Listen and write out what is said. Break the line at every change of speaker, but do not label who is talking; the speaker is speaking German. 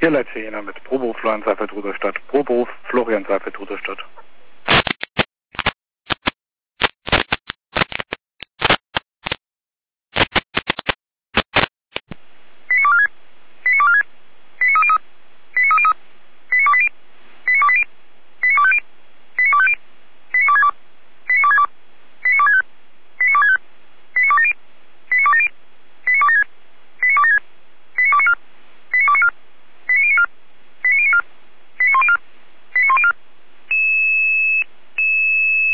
Hier Leitje Jena mit Proberuf Florian Seifert Rudolstadt. Proberuf Florian Seifert Rudolstadt.